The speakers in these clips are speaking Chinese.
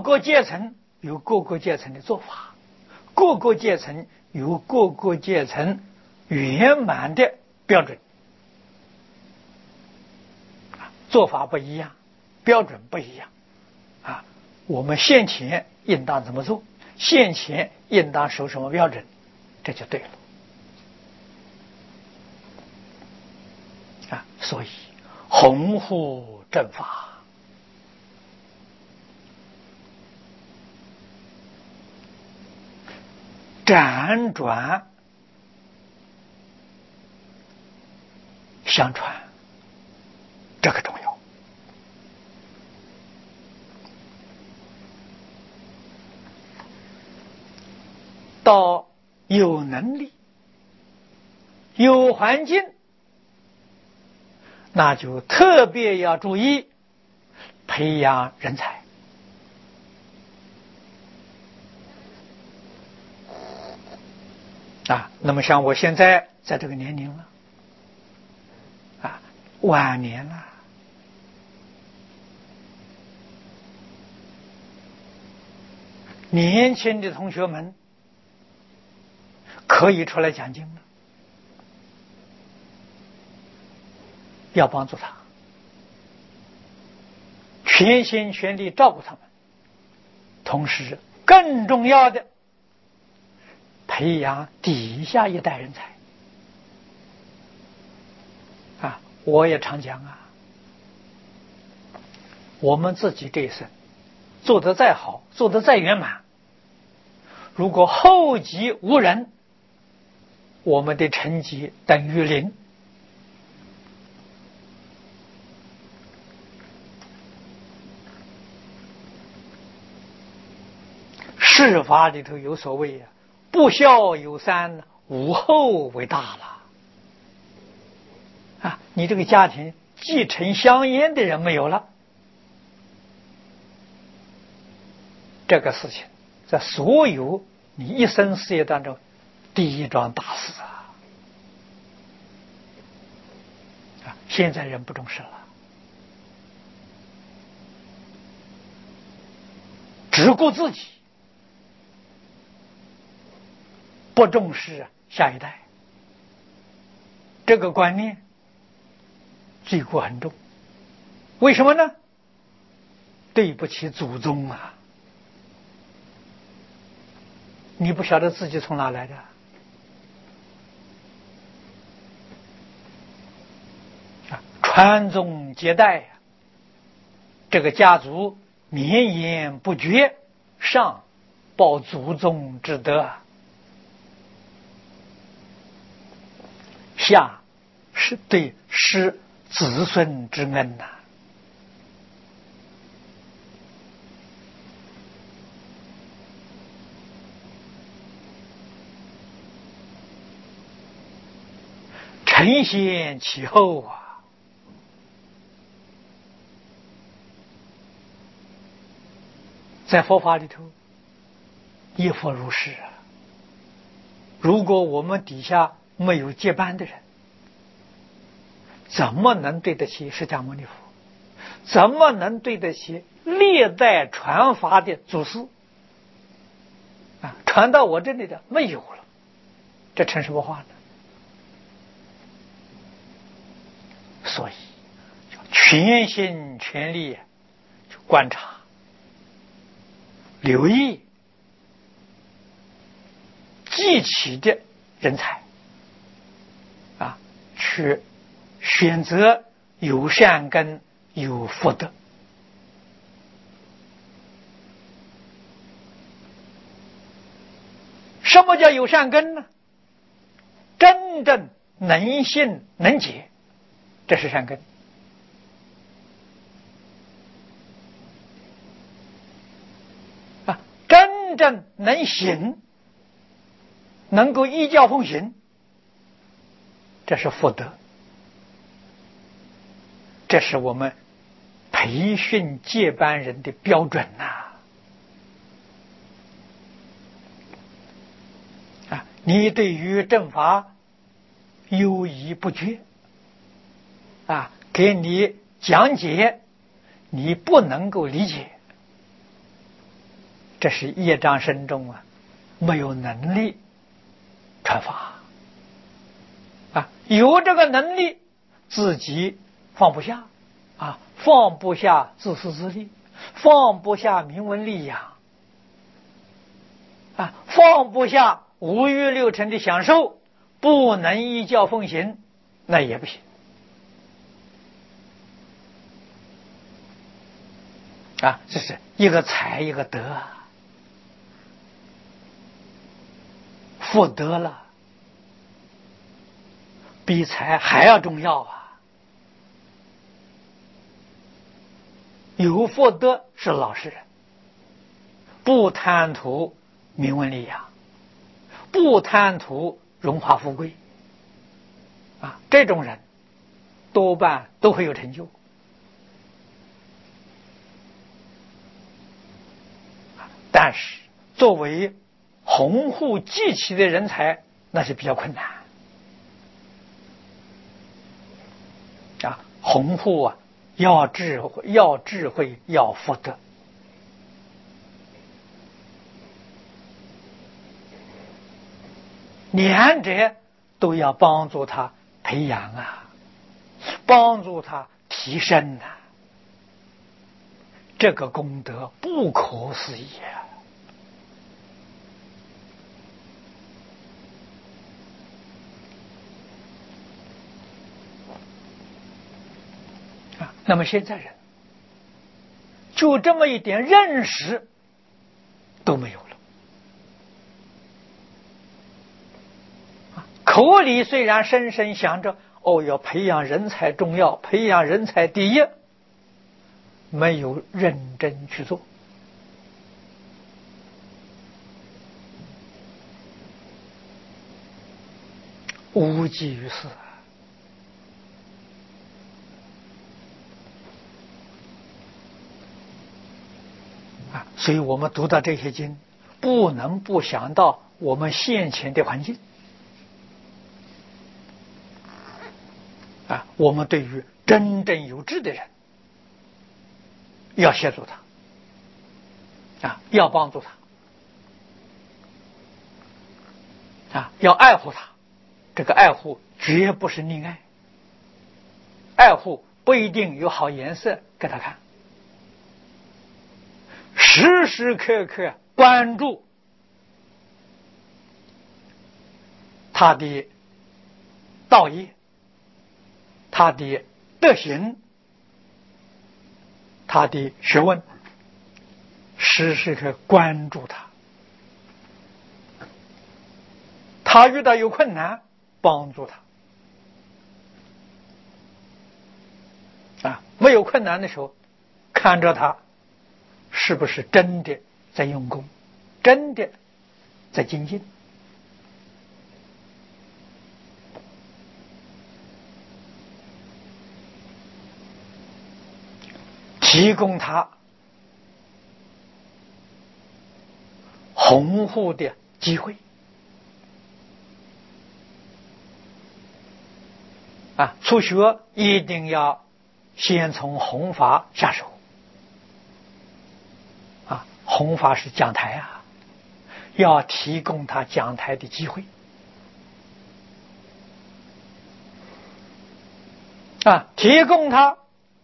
个阶层有各个阶层的做法，各个阶层有各个阶层圆满的标准，做法不一样，标准不一样啊。我们先前应当怎么做，先前应当守什么标准，这就对了啊。所以弘护正法，辗转相传，这个重要。到有能力、有环境，那就特别要注意培养人才啊。那么像我现在在这个年龄了啊，晚年了，年轻的同学们可以出来讲经了，要帮助他，全心全力照顾他们，同时更重要的培养底下一代人才啊。我也常讲啊，我们自己这一生做得再好，做得再圆满，如果后继无人，我们的成绩等于零。世法里头有所谓啊，不孝有三，无后为大了啊。你这个家庭继承香烟的人没有了，这个事情在所有你一生事业当中第一桩大事啊！现在人不重视了，只顾自己，不重视下一代，这个观念罪过很重。为什么呢？对不起祖宗啊！你不晓得自己从哪来的啊？传宗接代，这个家族绵延不绝，上报祖宗之德，下是对施子孙之恩呐。承先启后啊！在佛法里头亦复如是啊。如果我们底下没有接班的人，怎么能对得起释迦牟尼佛？怎么能对得起历代传法的祖师啊？传到我这里的没有了，这成什么话呢？所以全心全力去观察、留意记起的人才啊，去选择有善根、有福德。什么叫有善根呢？真正能信能解，这是善根啊。真正能行，能够依教奉行，这是福德。这是我们培训接班人的标准呐！啊，你对于正法犹疑不决啊，给你讲解，你不能够理解这是业障深重啊，没有能力传法啊，有这个能力自己放不下啊，放不下自私自利，放不下名闻利养啊，放不下五欲六尘的享受，不能依教奉行，那也不行啊。这是一个财一个德，福德了比财还要重要啊。有福德是老实人，不贪图名闻利养，不贪图荣华富贵啊，这种人多半都会有成就。但是作为鸿鹄济齐的人才，那是比较困难啊。鸿鹄啊，要智慧，要福德。两者都要帮助他培养啊，帮助他提升啊，这个功德不可思议啊！那么现在人就这么一点认识都没有了啊！口里虽然深深想着要培养人才重要，培养人才第一，没有认真去做。无济于事啊！所以我们读到这些经，不能不想到我们现前的环境啊！我们对于真正有志的人，要协助他啊，要帮助他啊，要爱护他。这个爱护绝不是溺爱，爱护不一定有好颜色给他看，时时刻刻关注他的道业，他的德行，他的学问，时时刻关注他。他遇到有困难，帮助他啊！没有困难的时候，看着他是不是真的在用功，真的在精进。提供他弘护的机会啊！初学一定要先从弘法下手啊！弘法是讲台啊，要提供他讲台的机会啊，提供他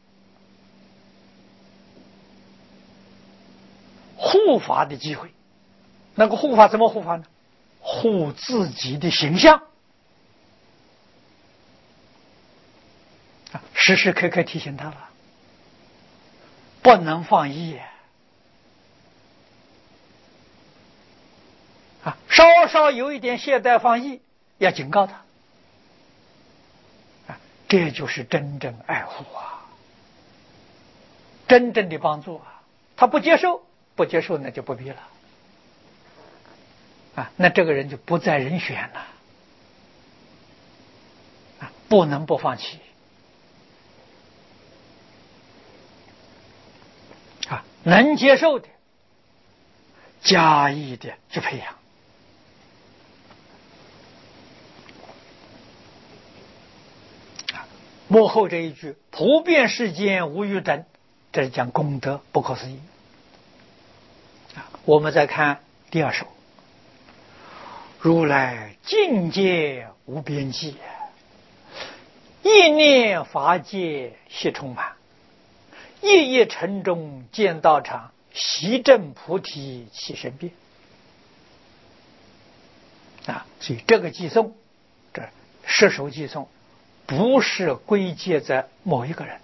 护法的机会。那个护法怎么护法呢？护自己的形象啊，时时刻刻提醒他了，不能放逸啊，稍稍有一点懈怠放逸，要警告他啊，这就是真正爱护啊，真正的帮助啊。他不接受那就不必了啊，那这个人就不在人选了啊，不能不放弃啊，能接受的加以的去培养啊。幕后这一句普遍世间无余等，这是讲功德不可思议我们再看第二首：如来境界无边际，一念法界悉充满，夜夜晨钟见道场，悉证菩提起身变。所以这个偈颂，这10首偈颂，不是归结在某一个人。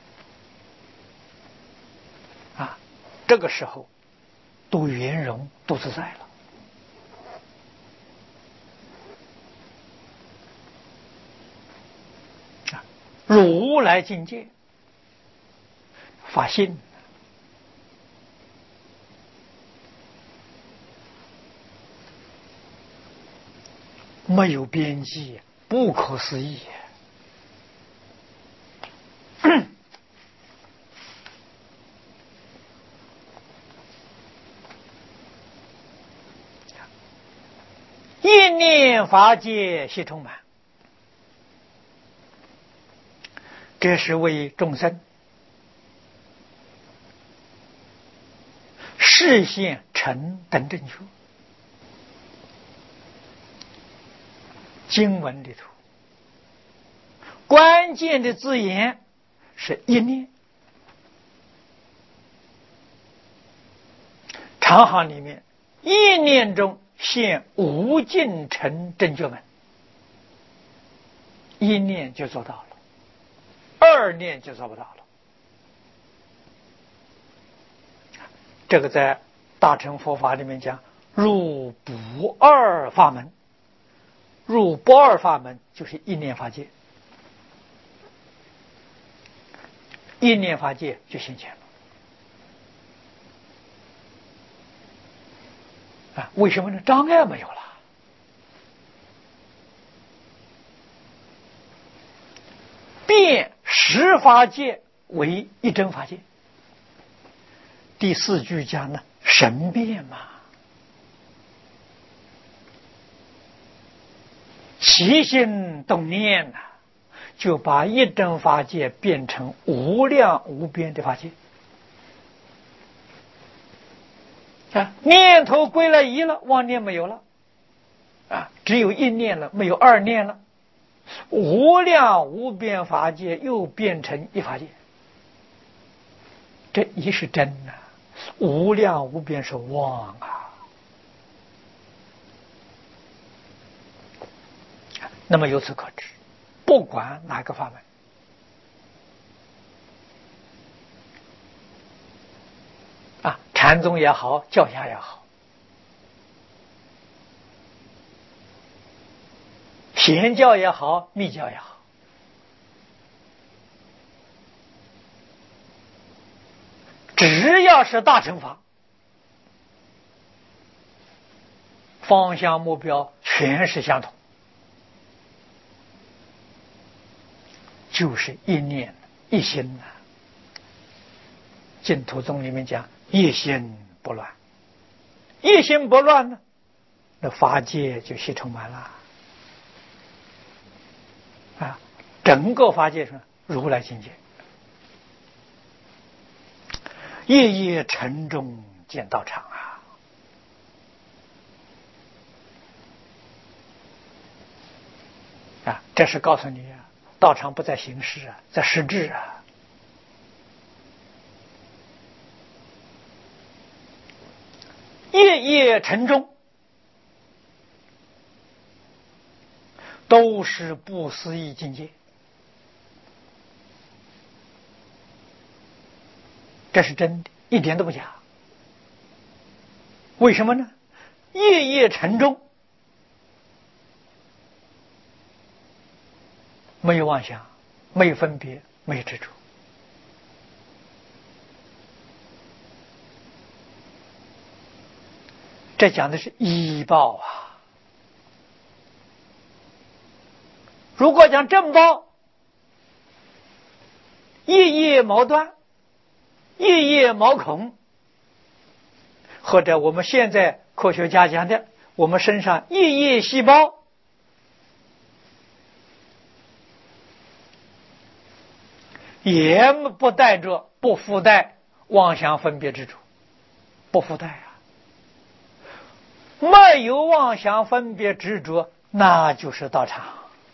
这个时候都圆融，都自在了。如来境界发心，没有边际，不可思议。一念法界悉充满，这是为众生示现成等正觉。经文里头关键的字眼是一念，长行里面一念中现无尽成正觉门，一念就做到了，2念就做不到了。这个在大乘佛法里面讲入不二法门，入不二法门就是一念法界，一念法界就现前了。为什么呢？障碍没有了。变10法界为一真法界。第4句讲呢，神变嘛，起心动念就把一真法界变成无量无边的法界。念头归了一了，妄念没有了，只有一念了，没有2念了，无量无边法界又变成一法界。这一是真无量无边是妄那么由此可知，不管哪个法门，禅宗也好，教下也好，显教也好，密教也好，只要是大乘法，方向目标全是相同，就是一念一心净土宗里面讲一心不乱，一心不乱呢，那法界就悉充满了整个法界上如来境界，夜夜晨钟见道场这是告诉你道场不在形式在实质夜夜晨钟都是不思议境界，这是真的，一点都不假。为什么呢？夜夜晨钟没有妄想，没有分别，没有执着，这讲的是依报如果讲正报，夜夜毛断，夜夜毛孔，或者我们现在科学家讲的，我们身上夜夜细胞，也不带着不附带妄想分别之处，不附带没有妄想分别执着，那就是道场。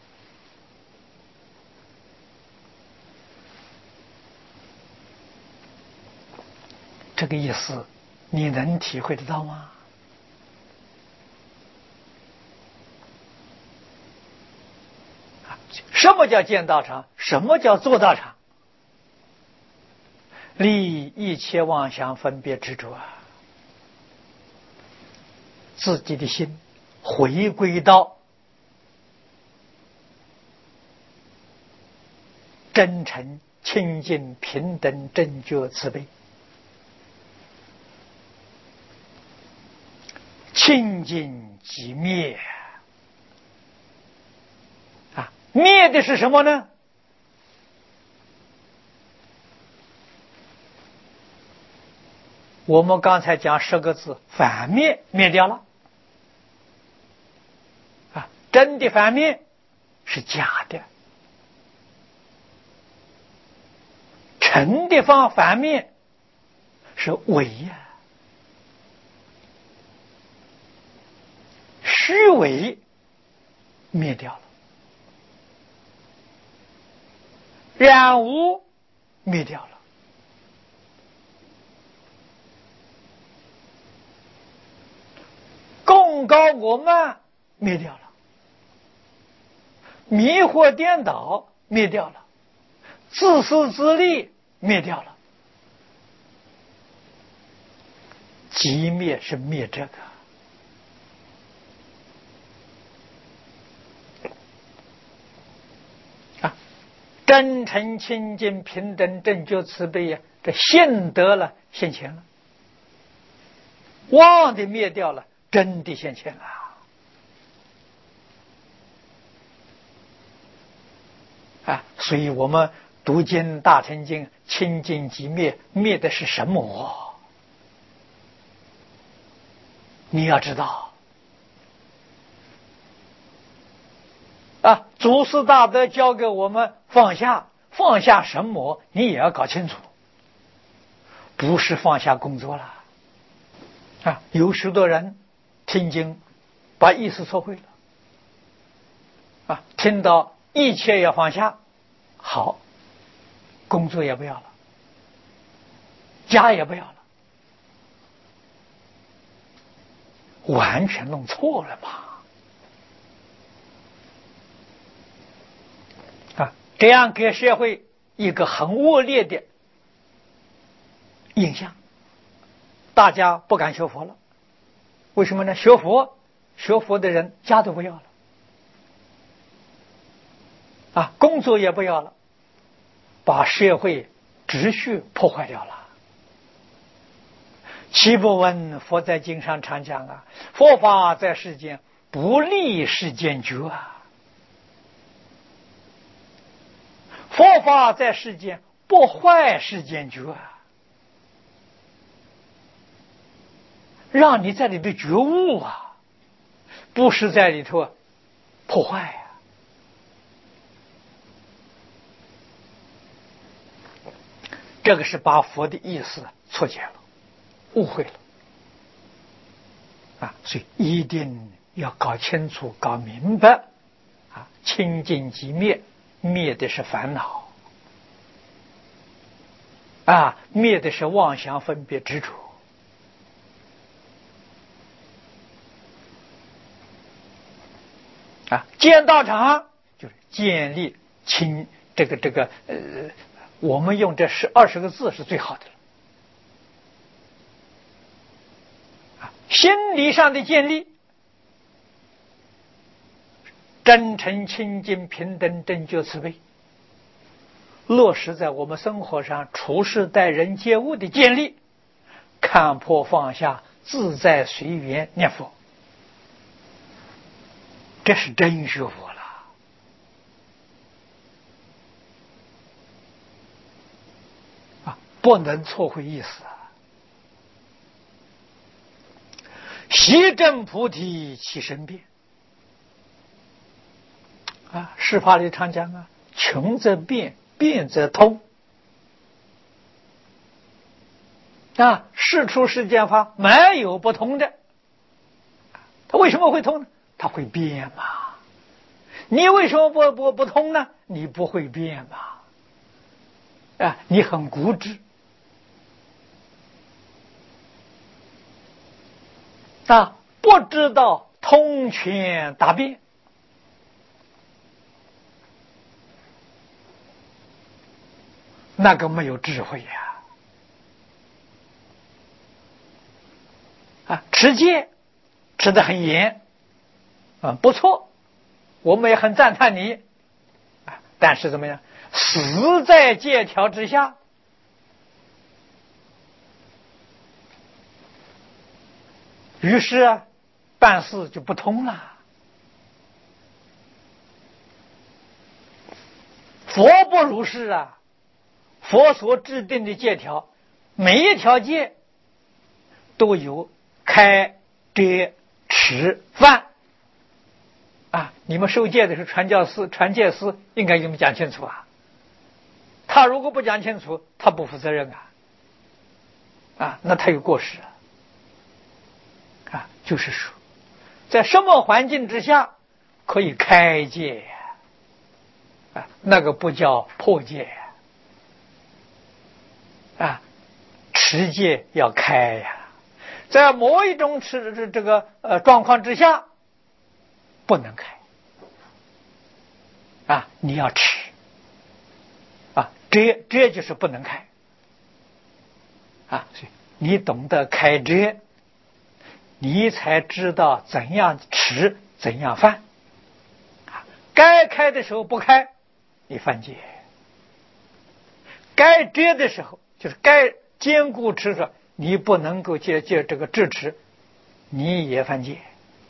这个意思你能体会得到吗？什么叫见道场？什么叫做道场？离一切妄想分别执着啊，自己的心回归到真诚、清净、平等、正觉、慈悲，清净即灭啊！灭的是什么呢？我们刚才讲10个字，反面灭掉了啊！真的反面是假的，真的反面是伪呀，虚伪灭掉了，染污灭掉了。功高我慢灭掉了，迷惑颠倒灭掉了，自私自利灭掉了。即灭是灭这个啊，真诚清净平等正觉慈悲呀，这现得了现前了，妄的灭掉了，真的现前了啊！所以我们读经大乘经，清净即灭，灭的是什么？你要知道啊！祖师大德教给我们放下，放下什么？你也要搞清楚，不是放下工作了啊！有许多人听经把意思错会了啊！听到一切要放下，好，工作也不要了，家也不要了，完全弄错了嘛！啊，这样给社会一个很恶劣的印象，大家不敢学佛了。为什么呢？学佛的人家都不要了啊，工作也不要了，把社会秩序破坏掉了。岂不闻佛在经上常讲啊，佛法在世间，不利世间觉啊，佛法在世间，不坏世间觉啊，让你在里头觉悟啊，不是在里头破坏啊。这个是把佛的意思错解了，误会了啊！所以一定要搞清楚、搞明白啊！清净即灭，灭的是烦恼啊，灭的是妄想分别执着啊！建道场就是建立清这个我们用这20个字是最好的了啊！心理上的建立，真诚清净平等正觉慈悲，落实在我们生活上，处事待人接物的建立，看破放下，自在随缘念佛，这是真学佛了啊！不能错会意思啊！习证菩提起生变啊！释法里常讲啊，穷则变，变则通啊！事出世间法没有不通的， 它为什么会通呢？它会变嘛。你为什么不通呢？你不会变嘛。啊，你很固执。啊，不知道通权达变，那个没有智慧呀！啊，持戒持得很严，啊，不错，我们也很赞叹你，啊，但是怎么样，死在戒条之下。于是啊，办事就不通了。佛不如是啊，佛所制定的戒条，每一条戒都有开、遮、持、犯啊。你们受戒的是传戒师应该给你们讲清楚啊。他如果不讲清楚，他不负责任啊。啊，那他有过失啊。啊，就是说，在什么环境之下可以开戒呀？啊，那个不叫破戒呀。啊，持戒要开呀，在某一种状况之下不能开。啊，你要持。啊，遮就是不能开。啊，所以你懂得开遮，你才知道怎样持，怎样犯。该开的时候不开，你犯戒；该遮的时候，就是该兼顾持着，你不能够借这个制持，你也犯戒。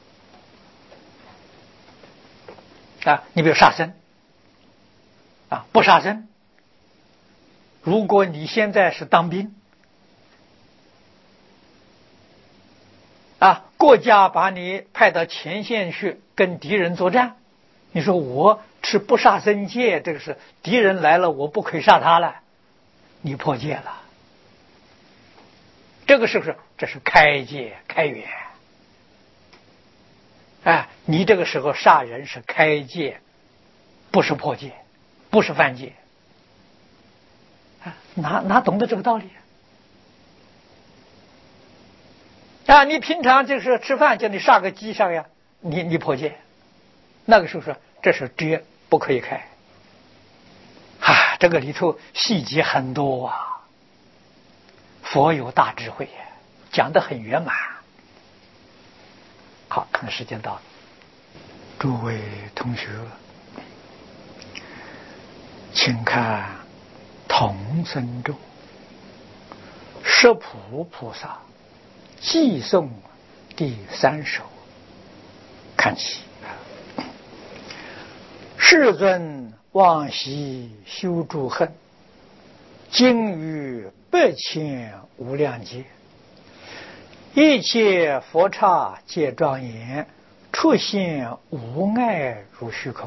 啊，你比如杀生，啊，不杀生。如果你现在是当兵，啊，国家把你派到前线去跟敌人作战，你说我持不杀生戒，这个是敌人来了，我不可以杀他了，你破戒了。这个是不是？这是开戒开源。哎，你这个时候杀人是开戒，不是破戒，不是犯戒。哪懂得这个道理啊？你平常就是吃饭叫你杀个鸡杀呀，你破戒，那个时候说这是遮，不可以开。啊，这个里头细节很多啊，佛有大智慧，讲得很圆满。好，那时间到了，诸位同学，请看同生咒十普菩萨寄颂第3首，看起。世尊往昔修诸恨，今于8,000无量劫，一切佛刹皆庄严，出现无碍如虚空。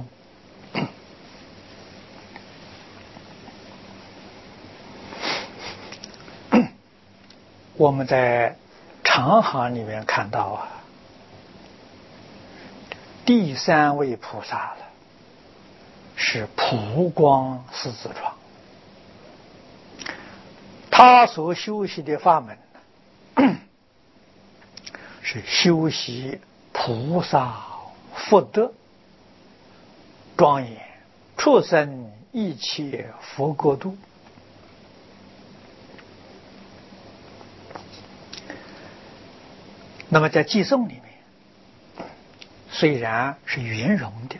我们在长行里面看到啊，第3位菩萨了，是普光狮子床。他所修习的法门是修习菩萨福德庄严，出生一切佛国度。那么在寄颂里面，虽然是圆融的，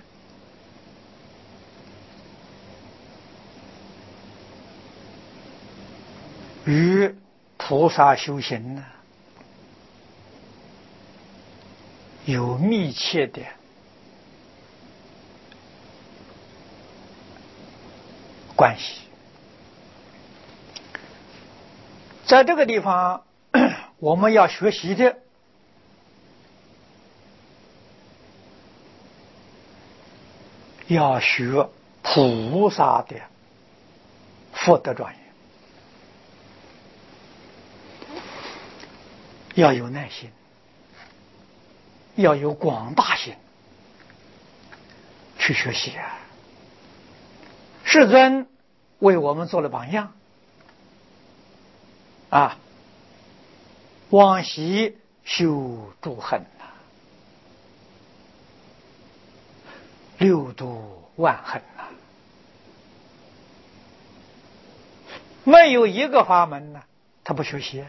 与菩萨修行呢有密切的关系。在这个地方，我们要学习的要学菩萨的福德庄严，要有耐心要有广大心去学习啊。世尊为我们做了榜样啊，往昔修诸恨呐，六度万恨呐，没有一个法门呢，他不学习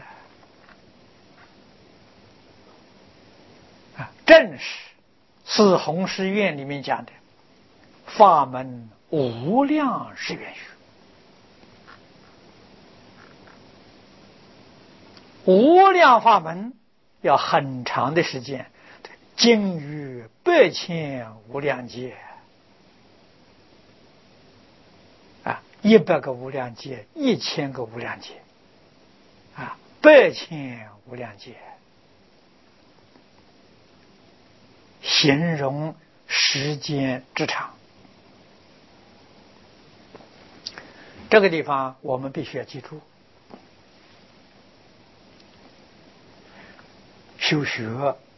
啊。正是四弘誓愿里面讲的，法门无量是愿学。无量法门要很长的时间，经于8,000无量劫啊，100个无量劫，1000个无量劫啊，8,000无量劫，形容时间之长。这个地方我们必须要记住，修学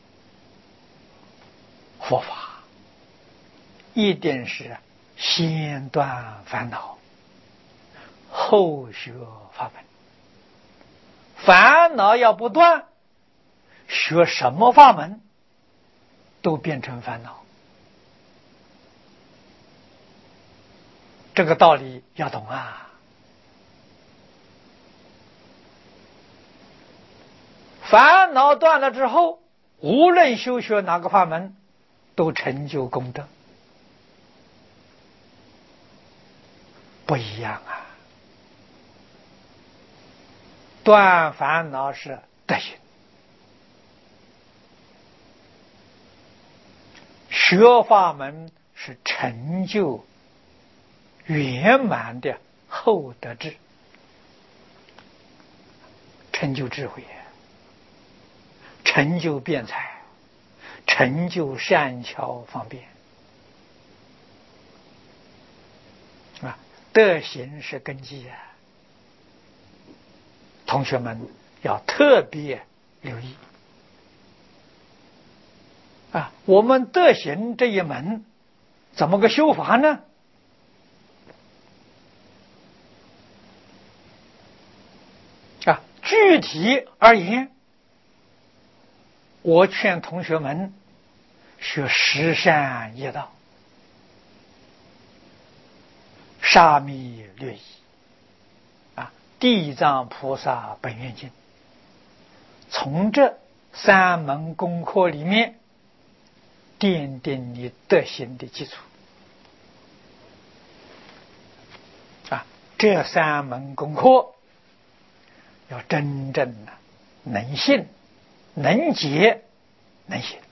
佛法一定是先断烦恼，后学法门。烦恼要不断，学什么法门都变成烦恼。这个道理要懂啊。烦恼断了之后，无论修学哪个法门，都成就功德，不一样啊。断烦恼是德行，学法门是成就圆满的厚德智，成就智慧，成就辩才，成就善巧方便啊！德行是根基啊，同学们要特别留意啊！我们德行这一门怎么个修法呢？啊，具体而言，我劝同学们学十善业道，沙弥略仪啊，地藏菩萨本愿经，从这3门功课里面奠定你德行的基础啊。这3门功课要真正的能信、能解、能行，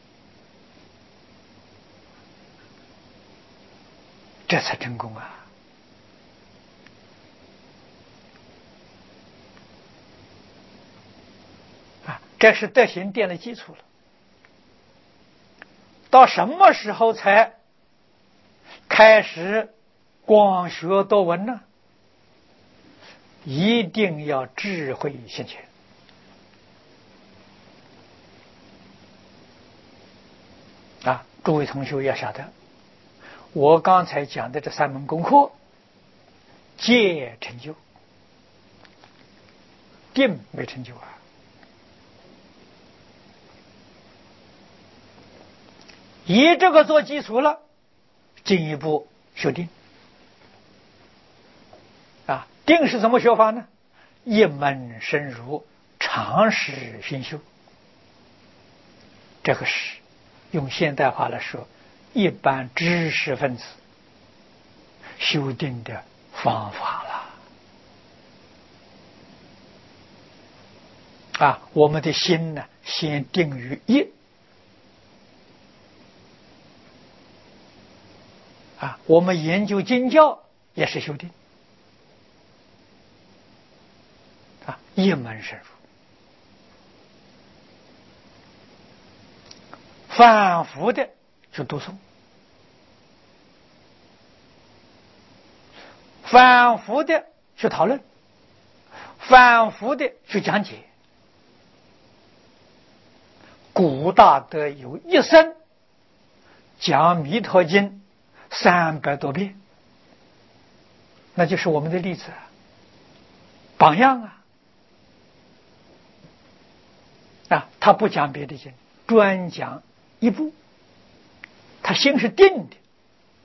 这才成功啊！这是德行奠了基础了。到什么时候才开始广学多闻呢？一定要智慧现前啊！诸位同学要晓得，我刚才讲的这3门功课，戒成就，定没成就啊。以这个做基础了，进一步修定啊。定是怎么学法呢？一门深入，长时熏修。这个是用现代话来说，一般知识分子修定的方法了啊。我们的心呢，先定于一啊。我们研究经教也是修定啊，一门深入。反复的去读诵，反复的去讨论，反复的去讲解， 古大德有一生讲《弥陀经》300多遍，那就是我们的例子榜样他不讲别的经，专讲一部，他心是定的，